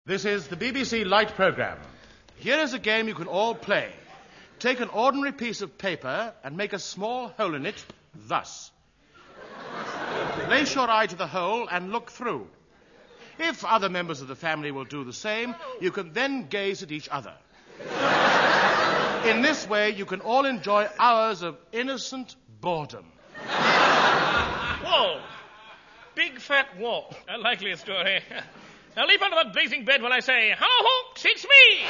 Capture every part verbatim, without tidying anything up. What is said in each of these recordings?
This is the B B C Light programme. Here is a game you can all play. Take an ordinary piece of paper and make a small hole in it, thus. Place your eye to the hole and look through. If other members of the family will do the same, you can then gaze at each other. In this way, you can all enjoy hours of innocent boredom. Whoa! Big fat wall. A likely story. Now leap onto that blazing bed when I say, "Hello, Hawks, it's me!"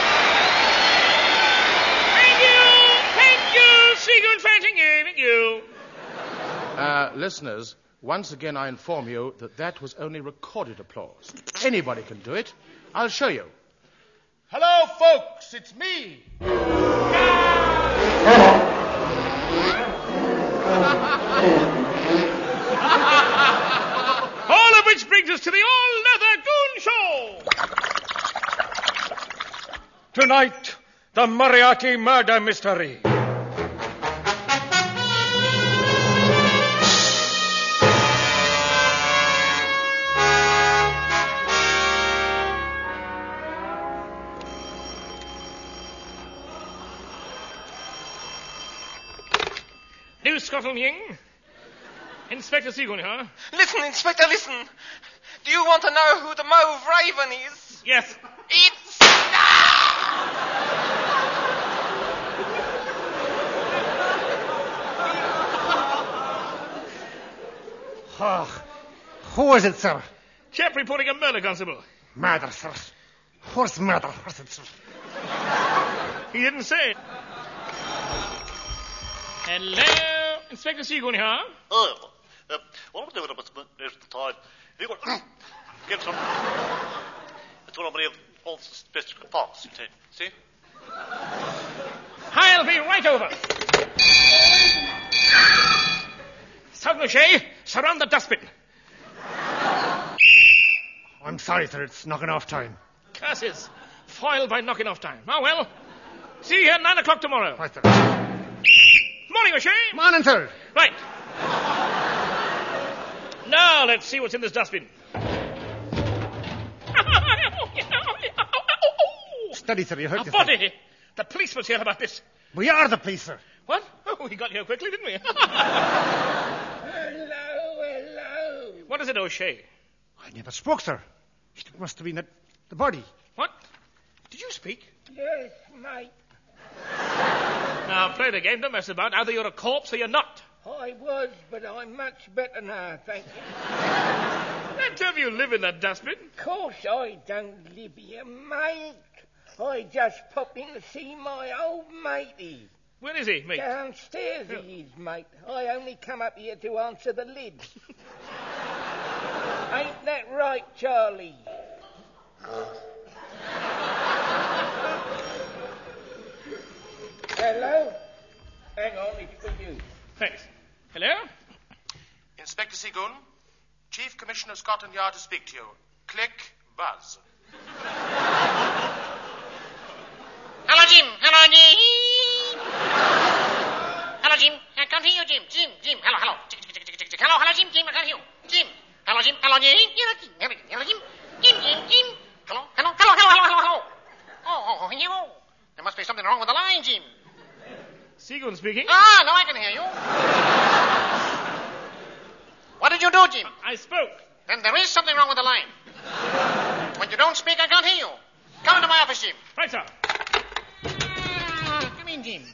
Thank you! Thank you! Seagoon Fanting you! Thank you! Uh, listeners, once again I inform you that that was only recorded applause. Anybody can do it. I'll show you. Hello, folks, it's me! All of which brings us to the All-Leather Goon Show! Tonight, the Moriarty murder mystery. New Scotland Ying. Inspector Seagoon, huh? Listen, Inspector, listen. Do you want to know who the Mauve Raven is? Yes. It's... Oh, who is it, sir? Chap reporting a murder, Constable. Murder, sir. Who's murder? Who's it, sir? He didn't say it. Hello, Inspector Seagoon, huh? Oh, uh, what I'm doing about there's the time. If you got get some, it's one of the all specific parts. See? I'll be right over. Sergeant O'Shea, surround the dustbin. I'm sorry, sir. It's knocking off time. Curses. Foiled by knocking off time. Oh, well. See you here at nine o'clock tomorrow. Right, sir. Morning, O'Shea. Morning, sir. Right. Now, let's see what's in this dustbin. Steady, sir. You hurt A yourself. body. The police must hear about this. We are the police, sir. What? Oh, we got here quickly, didn't we? Hello, hello. What is it, O'Shea? I never spoke, sir. It must have been the, the body. What? Did you speak? Yes, mate. Now, play the game. Don't mess about. Either you're a corpse or you're not. I was, but I'm much better now, thank you. That time you live in that dustbin. Of course I don't live here, mate. I just popped in to see my old matey. Where is he, mate? Downstairs he is, mate. I only come up here to answer the lid. Ain't that right, Charlie? Hello? Hang on, it's for you. Thanks. Hello? Inspector Seagoon, Chief Commissioner of Scotland Yard to speak to you. Click, buzz. Hello, Jim. Hello, Jim. Hello, Jim. I can't hear you, Jim. Jim, Jim. Hello, hello. Tick, tick, tick, tick, tick, tick. Hello, hello, Jim. Jim, I can't hear you. Jim. Hello, Jim. Hello, Jim. Hello, Jim. Hello, Jim. Hello, Jim. Jim, Jim, Jim. Hello, hello, hello, hello, hello, hello, hello. Oh, oh, oh, you. There must be something wrong with the line, Jim. Seagoon speaking. Ah, now I can hear you. What did you do, Jim? I spoke. Then there is something wrong with the line. When you don't speak, I can't hear you. Come into my office, Jim. Right, sir. Come in, Jim.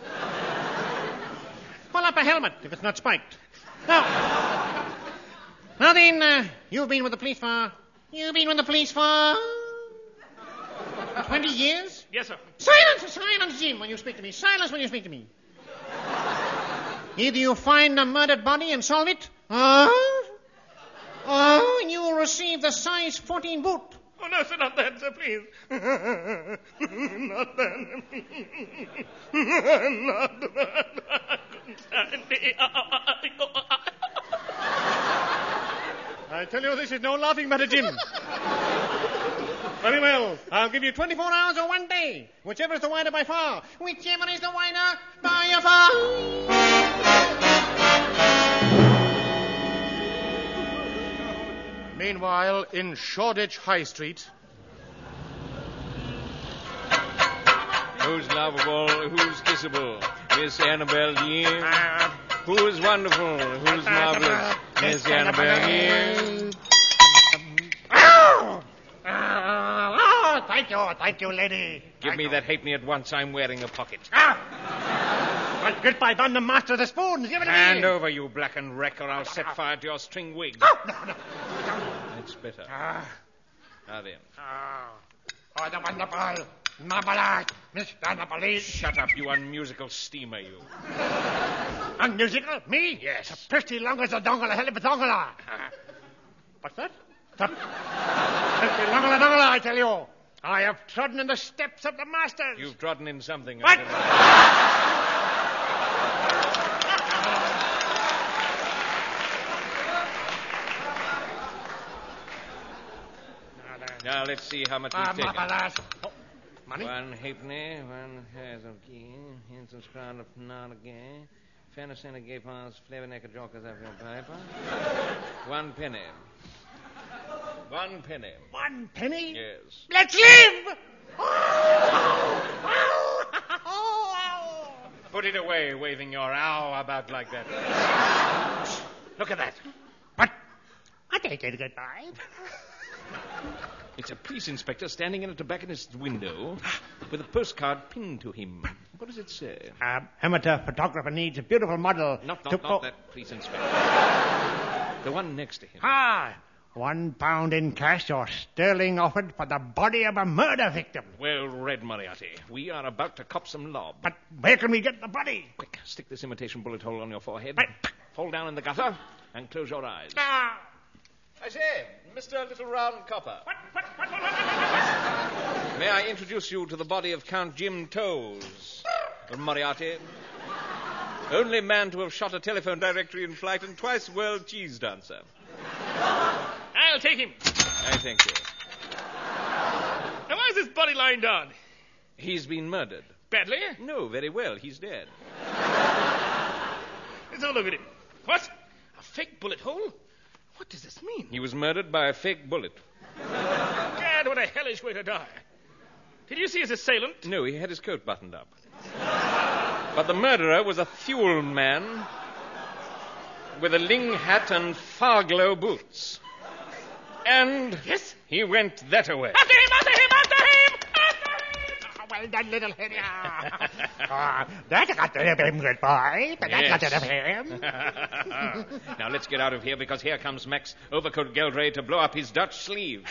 Pull up a helmet if it's not spiked. Now, now then, uh, you've been with the police for... You've been with the police for... Twenty years? Yes, sir. Silence, silence, Jim, when you speak to me. Silence when you speak to me. Either you find a murdered body and solve it, or... or you will receive the size fourteen boot. Oh, no, sir, not that, sir, please. Not that. Not that. I couldn't stand it. I tell you, this is no laughing matter, Jim. Very well. I'll give you twenty-four hours or one day. Whichever is the wider by far. Whichever is the wider by far. Meanwhile, in Shoreditch High Street, Who's lovable? Who's kissable? Miss Annabelle Dean. Who's wonderful? Who's marvelous? Miss Annabelle Dean. Oh, oh, thank you, thank you, lady. Give Thank me you. that halfpenny at once. I'm wearing a pocket. Ah! Well, goodbye, I'm the master of the spoons. Give it to me. Hand over, you blackened wreck, or I'll set fire to your string wig. Oh, no, no. That's better. Ah, Now then. ah. Oh, the wonderful, marvelous, Mister Police. Shut up, you unmusical steamer, you. Unmusical? Me? Yes. The pretty long as a dongle, a hell of a dongle. What's that? The pretty long as a dongle, I tell you. I have trodden in the steps of the masters. You've trodden in something. What? I don't know. Now, let's see how much Ah, we've taken. marvelous. Oh, money? One halfpenny, one has of key, Hanson's crown of Nardagay, Fairness and a gay pass, flavor neck of jokers of your paper. One penny. One penny. One penny? Yes. Let's live! Put it away, waving your ow about like that. Look at that. What? I take it goodbye. It's a police inspector standing in a tobacconist's window with a postcard pinned to him. What does it say? Uh, amateur photographer needs a beautiful model. Not, to not, po- not that police inspector. The one next to him. Ah, one pound in cash or sterling offered for the body of a murder victim. Well read, Moriarty. We are about to cop some lob. But where can we get the body? Quick, stick this imitation bullet hole on your forehead. Right. Fall down in the gutter and close your eyes. Ah. I say, Mister Little Round Copper. What, what, what, what, what, what? May I introduce you to the body of Count Jim Toes of Moriarty? Only man to have shot a telephone directory in flight and twice world cheese dancer. I'll take him. I thank you. Now, why is this body lying down? He's been murdered. Badly? No, very well. He's dead. Let's have a look at him. What? A fake bullet hole? What does this mean? He was murdered by a fake bullet. Gad, what a hellish way to die. Did you see his assailant? No, he had his coat buttoned up. But the murderer was a fuel man with a ling hat and Farglow boots. And Yes? he went that away. After him, after him, after him! After him! Well done, little Henry. Ah, that got rid of him, good boy. That Yes. got rid of him. Now let's get out of here because here comes Max Overcoat Geldray to blow up his Dutch sleeve.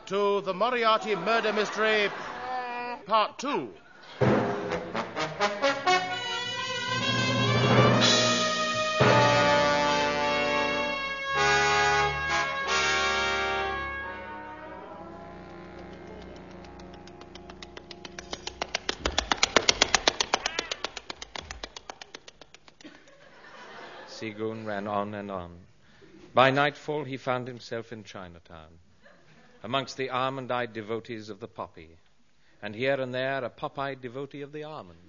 to the Moriarty Murder Mystery, Part two. Seagoon ran on and on. By nightfall, he found himself in Chinatown, amongst the almond-eyed devotees of the poppy, and here and there a pop-eyed devotee of the almond.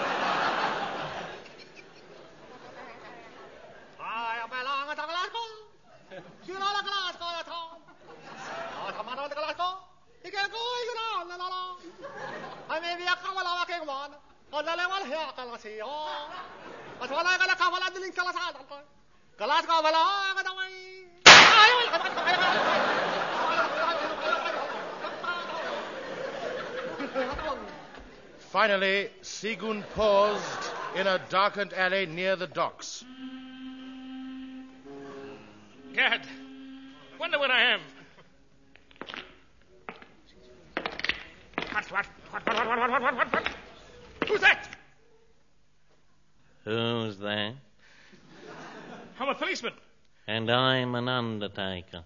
Finally, Seagoon paused in a darkened alley near the docks. Gad, wonder where I am. What, what, what, what, what, what, what, what, what? Who's that? Who's that? I'm a policeman. And I'm an undertaker.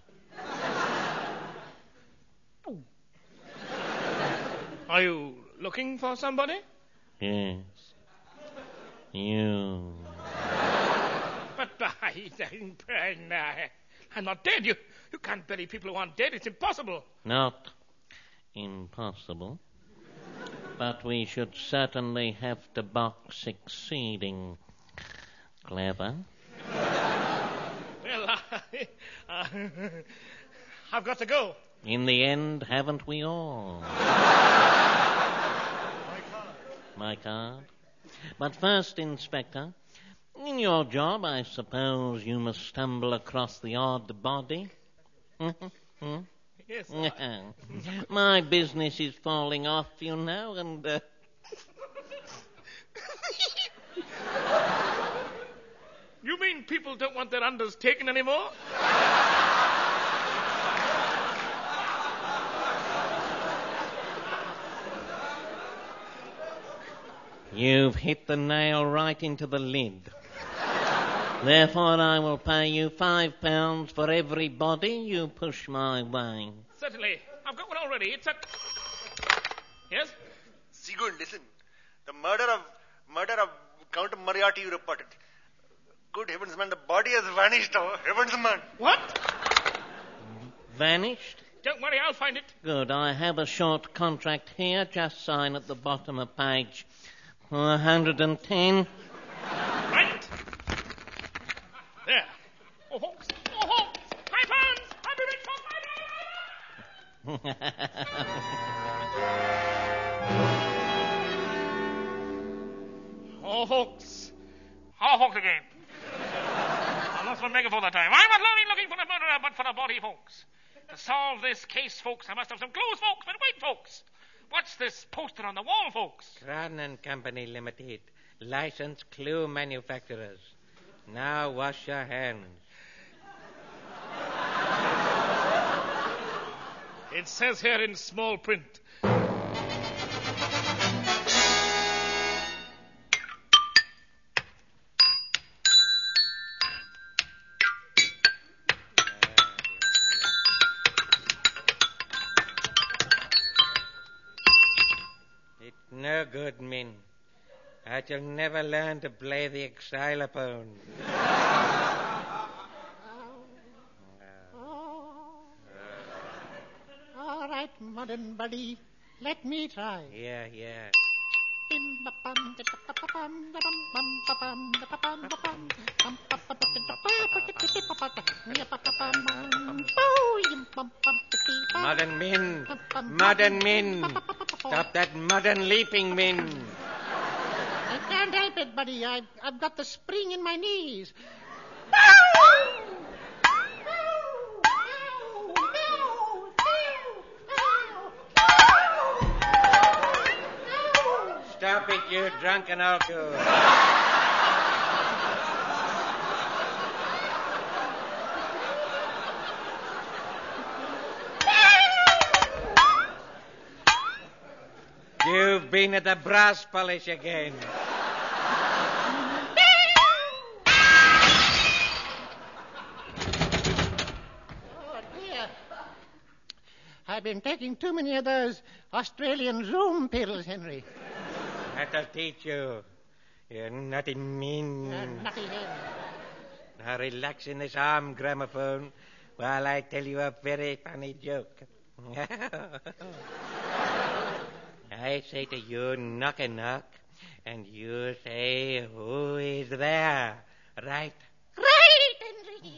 Are you looking for somebody? Yes. You. But I, I, I'm not dead. You, you can't bury people who aren't dead. It's impossible. Not impossible. But we should certainly have the box succeeding. Clever. Well, I, uh, I've got to go. In the end, haven't we all? My card. But first, Inspector, in your job, I suppose you must stumble across the odd body. hmm? Yes. I... My business is falling off, you know, and... Uh... You mean people don't want their unders taken anymore? You've hit the nail right into the lid. Therefore, I will pay you five pounds for every body you push my way. Certainly. I've got one already. It's a... Yes? Seagoon, listen. The murder of murder of Count Moriarty you reported. Good heavens, man, the body has vanished. Oh, heavens, man. What? Vanished? Don't worry, I'll find it. Good. I have a short contract here. Just sign at the bottom of page one hundred ten. Right. There. Oh, folks. Oh, folks. Five pounds. I'll be rich for five pounds. Oh, folks. Oh, folks again. I lost my megaphone that time. I'm not only looking for a murderer, but for a body, folks. To solve this case, folks, I must have some clues, folks. But wait, folks. What's this poster on the wall, folks? Crown and Company Limited, licensed clue manufacturers. Now wash your hands. It says here in small print. No good, Min. I shall never learn to play the xylophone. All right, modern buddy. Let me try. Yeah, yeah. Modern Min. Modern Min. Stop that modern leaping, Min. I can't help it, buddy. I've, I've got the spring in my knees. Stop it, you drunken old goose. You've been at the brass polish again. Oh, dear. I've been taking too many of those Australian Zoom pills, Henry. That'll teach you. You nutty mean. Uh, nutty head. Now relax in this arm gramophone while I tell you a very funny joke. I say to you, knock a knock, and you say, who is there? Right? Right, Henry.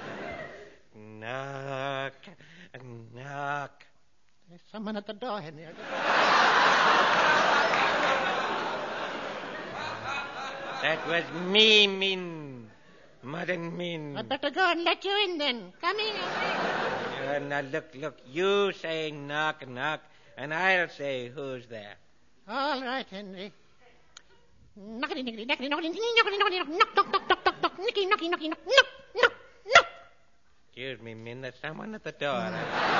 Knock, knock. There's someone at the door, Henry. That was me, Min. Modern Min. I'd better go and let you in then. Come in, Henry. Uh, now look, look. You say knock, knock, and I'll say who's there. All right, Henry. Knockity, nickety, knackety, knockety, knockety, knockety, knock, knock, knock, knock, knock, knock, nicky, knocky, knocky, knock, knock, knock, knock. Excuse me, Min. There's someone at the door.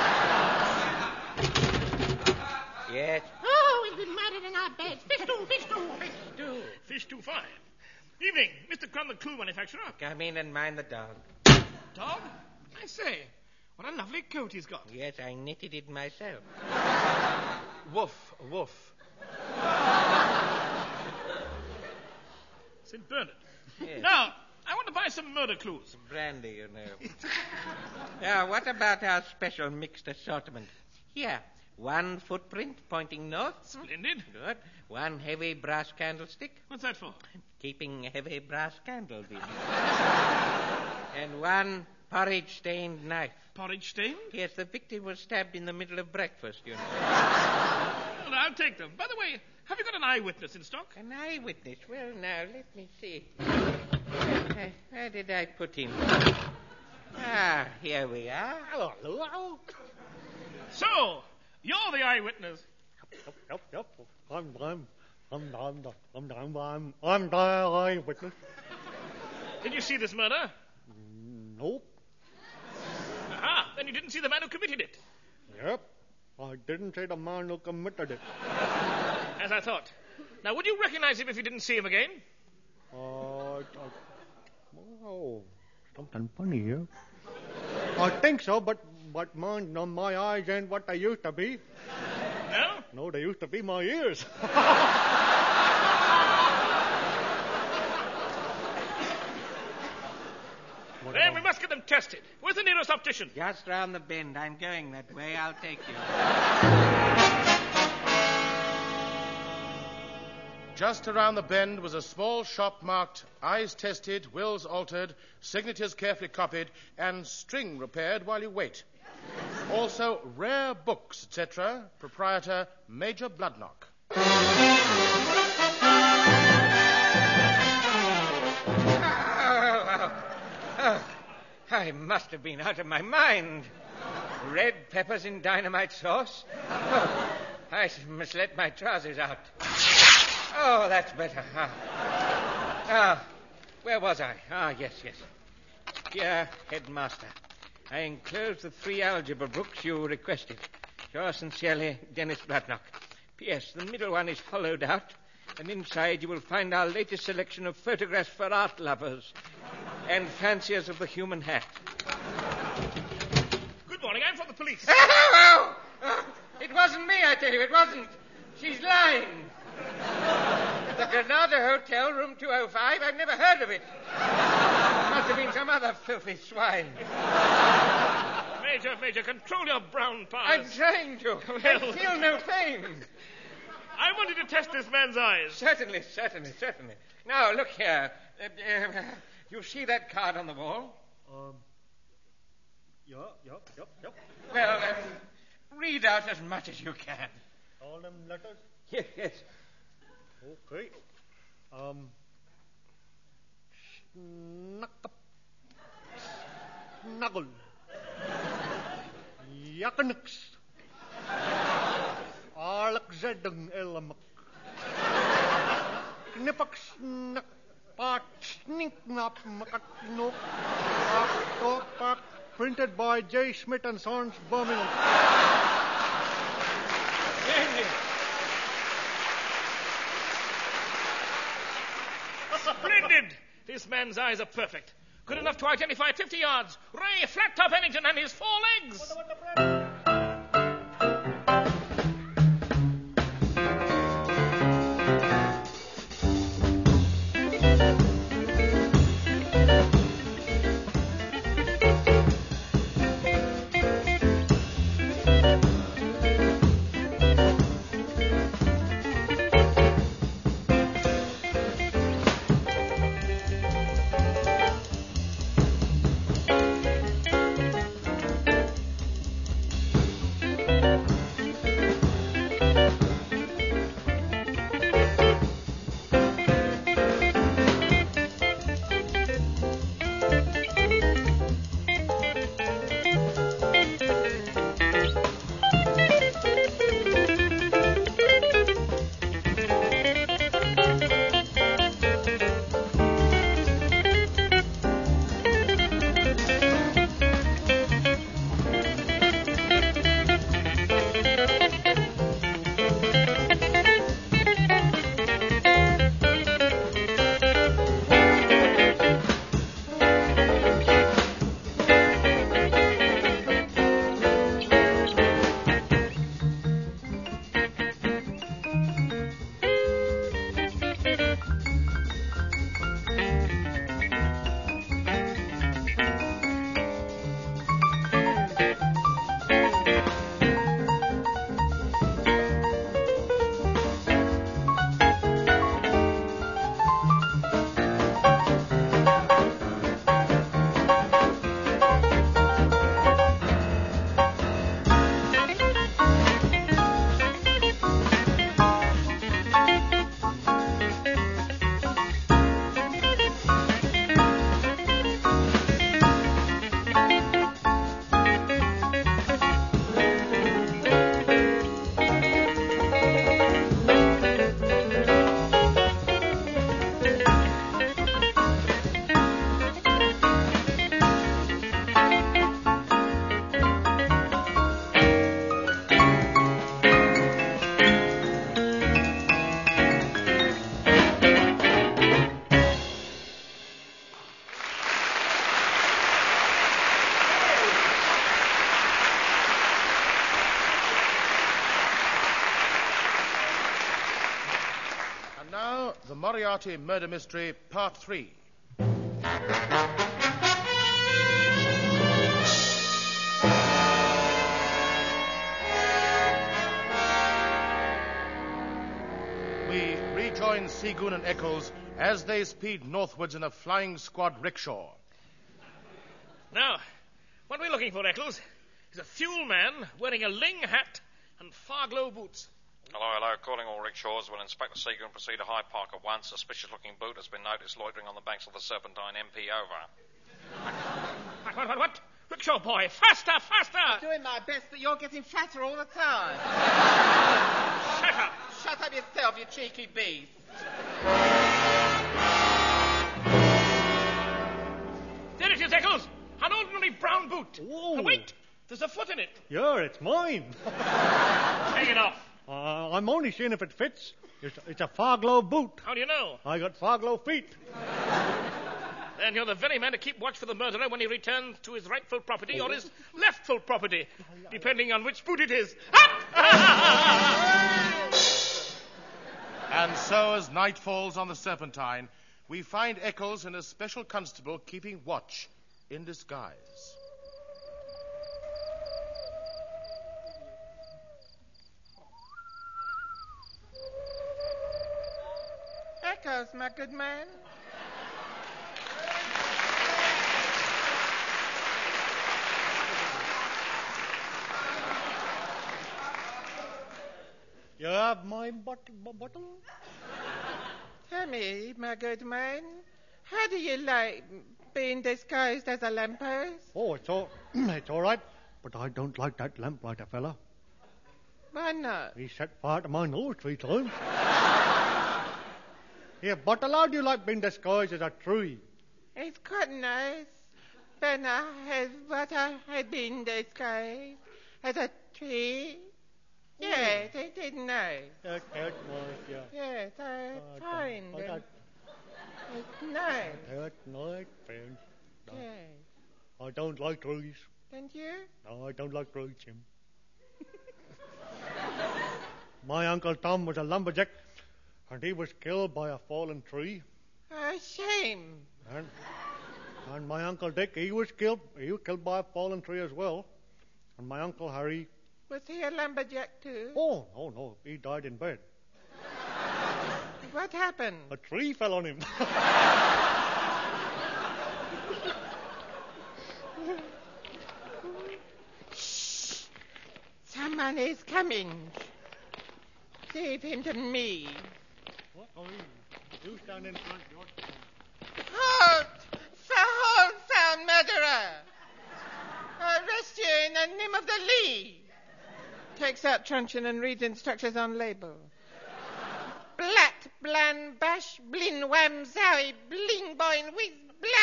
Yes? Oh, we've been murdered in our beds. Fish stew, fish stew, fish stew. Fish too fine. Evening, Mister Crumb, the clue manufacturer. Come in and mind the dog. Dog? I say, what a lovely coat he's got. Yes, I knitted it myself. Woof, woof. Saint Bernard. Yes. Now, I want to buy some murder clues. Brandy, you know. Now, what about our special mixed assortment? Here, one footprint pointing north. Splendid. Good. One heavy brass candlestick. What's that for? Keeping heavy brass candles in. And one porridge-stained knife. Porridge stain? Yes, the victim was stabbed in the middle of breakfast, you know. Well, I'll take them. By the way, have you got an eyewitness in stock? An eyewitness? Well, now, let me see. Where, where did I put him? Ah, here we are. Hello, hello. So, you're the eyewitness. Yep, yep, yep. I'm, I'm, I'm, I'm, I'm, I'm, I'm, I'm the eyewitness. Did you see this murder? Nope. Aha, then you didn't see the man who committed it. Yep. I didn't say the man who committed it. As I thought. Now, would you recognize him if you didn't see him again? Uh, uh, oh, something funny here. I think so, but but man, no, my eyes ain't what they used to be. No? No, they used to be my ears. Then we must get them tested. Where's the nearest optician? Just round the bend. I'm going that way. I'll take you. Just around the bend was a small shop marked eyes tested, wills altered, signatures carefully copied, and string repaired while you wait. Also, rare books, et cetera. Proprietor Major Bloodnock. Oh, I must have been out of my mind. Red peppers in dynamite sauce? Oh, I must let my trousers out. Oh, that's better. Ah. ah, where was I? Ah, yes, yes. Dear Headmaster, I enclosed the three algebra books you requested. Yours sincerely, Dennis Bloodnock. P S. The middle one is hollowed out, and inside you will find our latest selection of photographs for art lovers and fanciers of the human hat. Good morning. I'm from the police. Oh, oh, oh. It wasn't me, I tell you. It wasn't. She's lying. At the Granada Hotel, room two oh five. I've never heard of it. Must have been some other filthy swine. Major, Major, control your brown powers. I'm trying to. Well. I feel no pain. I wanted to test this man's eyes. Certainly, certainly, certainly. Now, look here. Uh, uh, you see that card on the wall? Um. Yeah, yep, yep, yep. Well, um, read out as much as you can. All them letters? Yes, yes. Okay. Um. Snuggle. Snuggle. Yaknix. Alexedeng Elmak. Knipak snak. Pat snink nap makatnok. Pak printed by J. Smith and Sons, Birmingham. Splendid. This man's eyes are perfect. Good enough to identify fifty yards. Ray Flat-Top Pennington and his four legs. The Moriarty Murder Mystery, Part three. We rejoin Seagoon and Eccles as they speed northwards in a flying squad rickshaw. Now, what we're looking for, Eccles, is a fuel man wearing a Ling hat and Farglow boots. Hello, hello. Calling all rickshaws. Will Inspector Seagoon proceed to Hyde Park at once? Suspicious-looking boot has been noticed loitering on the banks of the Serpentine. M P over. What, what, what, what? Rickshaw boy, faster, faster! I'm doing my best, but you're getting fatter all the time. Shut up! Shut up yourself, you cheeky beast. There it is, Eccles! An ordinary brown boot. Ooh. Oh, wait! There's a foot in it. Yeah, it's mine. Take it off. Uh, I'm only seeing if it fits. It's, it's a Farglow boot. How do you know? I got Farglow feet. Then you're the very man to keep watch for the murderer when he returns to his rightful property or his leftful property, depending on which boot it is. And so, as night falls on the Serpentine, we find Eccles and a special constable keeping watch in disguise. Eccles, my good man. You have my bottle? bottle? Tell me, my good man, how do you like being disguised as a lamppost? Oh, it's all, it's all right, but I don't like that lamplighter fella. Why not? He set fire to my nose three times. Here, bottle, how do you like being disguised as a tree? It's quite nice, but I had what I had been disguised as a tree. Yes, it is nice. That, that was, yeah. Yes, I Uh, find uh, it. that- At night. At night, friend. No, Yes. I don't like trees. Don't you? No, I don't like trees, Jim. My Uncle Tom was a lumberjack, and he was killed by a fallen tree. A shame. And, and my Uncle Dick, he was killed. He was killed by a fallen tree as well. And my Uncle Harry... Was he a lumberjack too? Oh, no, no. He died in bed. What happened? A tree fell on him. Shh. Someone is coming. Leave him to me. What are you? You stand in front. You're... Halt! For wholesale murderer! Arrest you in the name of the Lee! Takes out truncheon and reads instructions on label. Blat, blan, bash, blin, wham, zowie, bling, boing, whiz,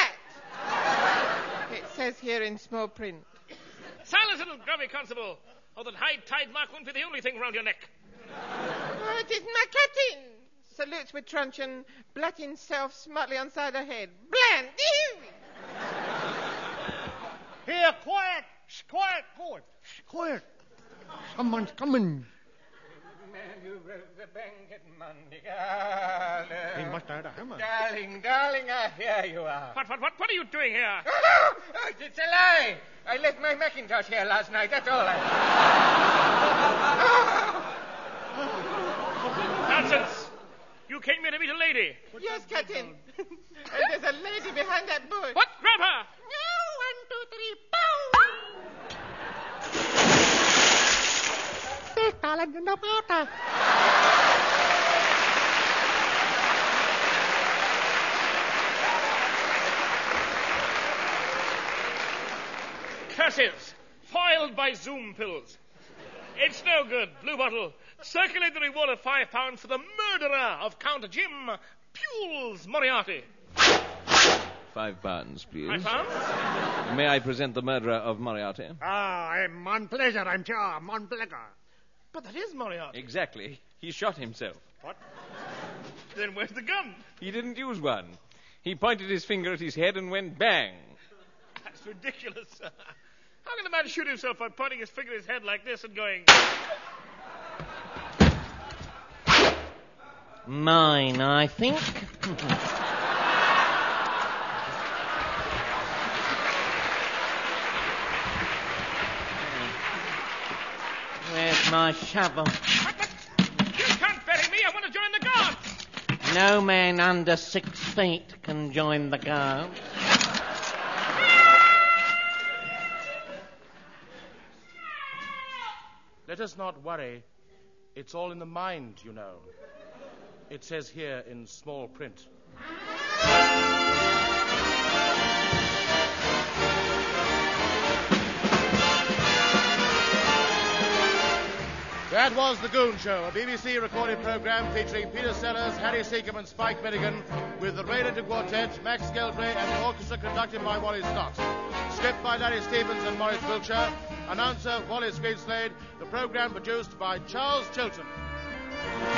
blat. It says here in small print. Silence, little grubby constable, or that high tide mark won't be the only thing round your neck. Oh, it is my captain. Salutes with truncheon, blat himself smartly on side of head. Bland! Here, quiet! Shh, quiet, quiet, Shh, quiet. Someone's coming. Man, you broke the bank Monday, darling. He must have had a hammer. Darling, darling, ah, here you are. What, what, what, what are you doing here? Oh, it's a lie. I left my Macintosh here last night, that's all. I... Nonsense. You came here to meet a lady. Yes, Captain. And there's a lady behind that bush. What? Grab her. No, one, two, three, pow! Curses. Foiled by Zoom pills. It's no good. Blue bottle. Circulate the reward of five pounds for the murderer of Count Jim Pules Moriarty. Five pounds, please. Five pounds? May I present the murderer of Moriarty? Ah, I'm mon pleasure, I'm sure, mon pleasure. But that is Moriarty. Exactly. He shot himself. What? Then where's the gun? He didn't use one. He pointed his finger at his head and went bang. That's ridiculous. How can a man shoot himself by pointing his finger at his head like this and going... Mine, I think. Where's my shovel? You can't bury me. I want to join the guards. No man under six feet can join the guards. Let us not worry. It's all in the mind, you know. It says here in small print. That was The Goon Show, a B B C recorded program featuring Peter Sellers, Harry Seacombe and Spike Milligan, with the Raylington Quartet, Max Geldray and the orchestra conducted by Wally Scott. Script by Larry Stevens and Maurice Wiltshire. Announcer Wallace Greenslade. The program produced by Charles Chilton.